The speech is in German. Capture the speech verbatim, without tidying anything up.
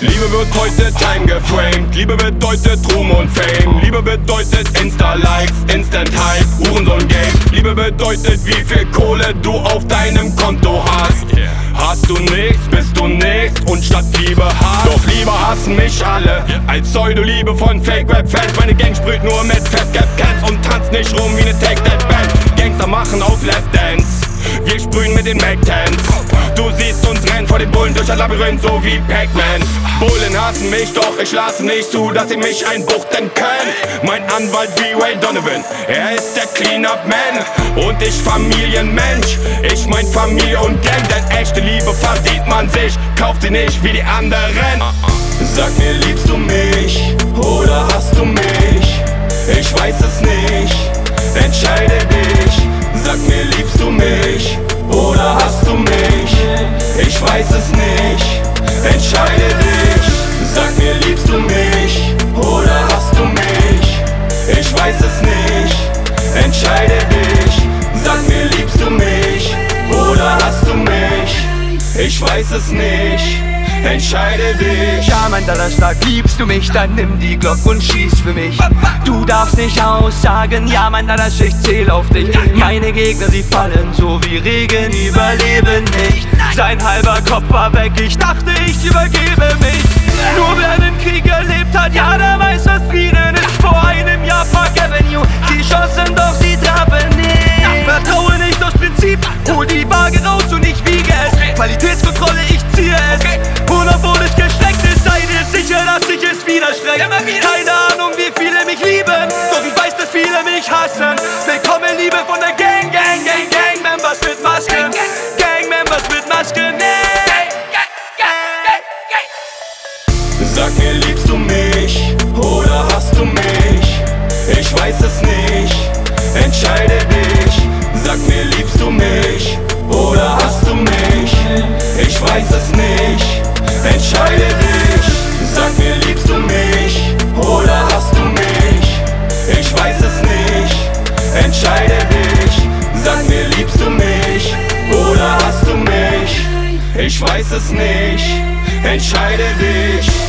Liebe wird heute time geframed. Liebe bedeutet Ruhm und Fame. Liebe bedeutet Insta-Likes, Instant-Hype, Hurensohn-Game. Liebe bedeutet, wie viel Kohle du auf deinem Konto hast. Hast du nichts, bist du nichts und statt Liebe Hass. Doch Liebe hassen mich alle, als Pseudo-Liebe von Fake-Rap-Fans. Meine Gang sprüht nur mit Fat-Cap-Cats und tanzt nicht rum wie ne Take-That-Band. Gangster machen auf Lap-Dance, wir sprühen mit den Mac-Tens. Du siehst uns rennen vor den Bullen durch ein Labyrinth, so wie Pac-Man. Bullen hassen mich, doch ich lasse nicht zu, dass sie mich einbuchten können. Mein Anwalt wie Ray Donovan, er ist der Clean-Up-Man. Und ich Familienmensch, ich mein Familie und Gang. Denn echte Liebe verdient man sich, kauft sie nicht wie die anderen. Sag mir, liebst du mich oder hast du mich? Ich weiß es nicht, entscheide dich. Sag mir, liebst du mich oder hast du mich? Ich weiß es nicht, entscheide dich. Sag mir, liebst du mich oder hast du mich? Ich weiß es nicht, entscheide dich. Sag mir, liebst du mich oder hast du mich? Ich weiß es nicht, entscheide dich. Ja, mein Donnerstag, liebst du mich, dann nimm die Glock und schieß für mich. Du darfst nicht aussagen, ja, mein Donnerstag, ich zähl auf dich. Meine Gegner, sie fallen so wie Regen, überleben nicht. Sein halber Kopf war weg, ich dachte, ich übergebe mich. Nur wer den Krieg erlebt hat, ja, der weiß, was Frieden ist. Vor einem Jahr Park Avenue, sie schossen, doch sie trafen nicht. Vertraue nicht aus Prinzip, hol die Waage raus und ich wiege es. Qualitätskontrolle, ich ziehe es. Und obwohl es gestreckt ist, sei dir sicher, dass ich es widerstrecke. Keine Ahnung, wie viele mich lieben, doch ich weiß, dass viele mich hassen. Bekomme Liebe von der Gang, Gang, Gang, Gang-Members mit Masken. Gang-Members mit Masken, Sag mir, liebst du mich oder hast du mich? Ich weiß es nicht, entscheide dich. Sag mir, liebst du mich oder hast du mich? Ich weiß es nicht, entscheide dich. Sag mir, liebst du mich oder hast du mich? Ich weiß es nicht, entscheide dich. Sag mir, liebst du mich oder hast du mich? Ich weiß es nicht, entscheide dich.